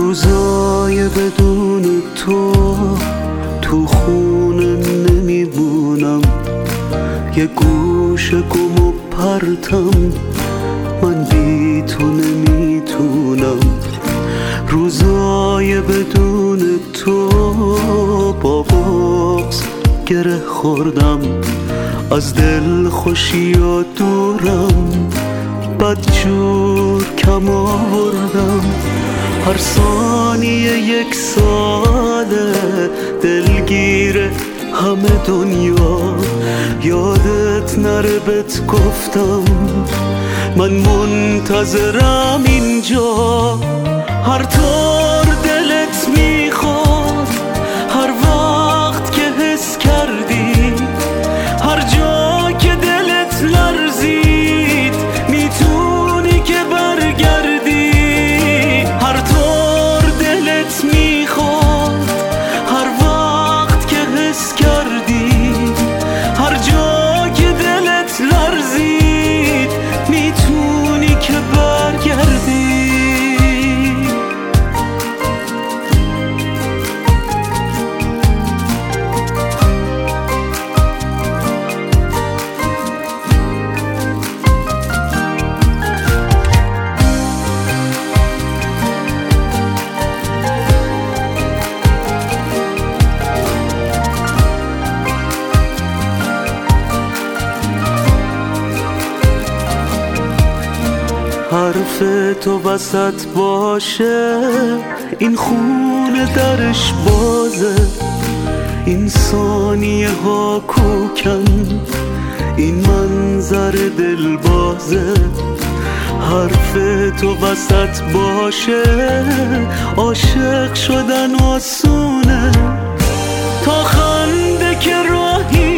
روزای بدون تو خونه نمیمونم، یه گوشه گم و پرتم، من بی تو نمیتونم. روزای بدون تو با بغض گره خوردم، از دل خوشی و دورم، بدجور کم آوردم. هر ثانیه یک ساله دلگیر همه دنیا، یادت نره بهت گفتم من منتظرم اینجا. هر طور دلت میخواد، هر وقت که حس کردی، هر جا که دلت لرزید میتونی که برگردی. هر طور دلت میخواد، هر وقت که حس کردی، هر جا که دلت لرزید میتونی که برگردی. حرف تو وسط باشه، این خونه درش بازه، این ثانیه ها کوکن، این منظر دل بازه. حرف تو وسط باشه، عاشق شدن آسونه، تا خنده که راهی